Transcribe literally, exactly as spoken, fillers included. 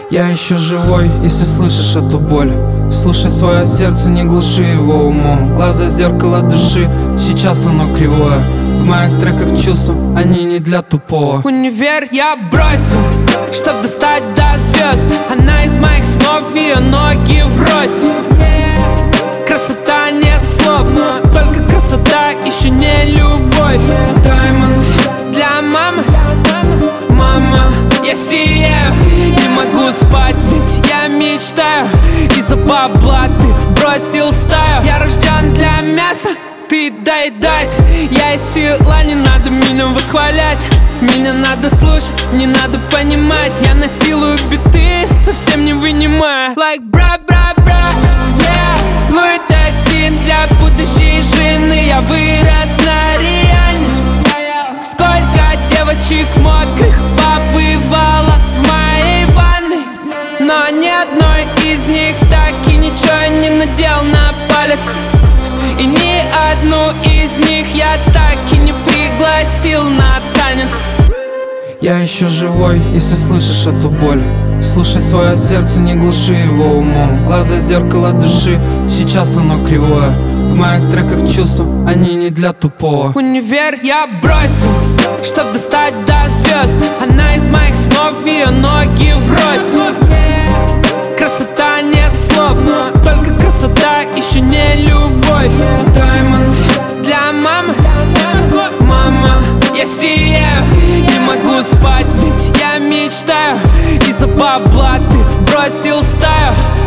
Я еще живой, если слышишь эту боль. Слушай свое сердце, не глуши его умом. Глаза зеркало души, сейчас оно кривое. В моих треках чувства, они не для тупого. Универ я бросил, чтоб достать до звезд. Она из моих снов, ее ноги врозь. Красота, нет слов, но только красота, еще не любовь. Даймонд для мамы, мама, я сияю. Не могу спать, ведь я мечтаю. Из-за бабла ты бросил стаю. Я рожден для мяса, ты доедать. Я из села, не надо меня восхвалять. Меня надо слушать, не надо понимать. Я насилую биты, совсем не вынимая. Like бра бра бра, yeah. Луи Датин для будущей жены. Я вырос на Риане. Сколько девочек мокрых побывало в моей ванной, но ни одной из них так и ничего не надел на палец. И ни одну из них я так и не пригласил на танец. Я еще живой, если слышишь эту боль. Слушай свое сердце, не глуши его умом. Глаза зеркало души, сейчас оно кривое. В моих треках чувства, они не для тупого. Универ я бросил, чтоб достать до звезд. Она из моих снов, ее ноги врозь. Красота, нет слов, но только красота, еще не любовь. Даймонд для мамы, мама, я сияю. Не могу спать, ведь я мечтаю. Из-за бабла ты бросил стаю.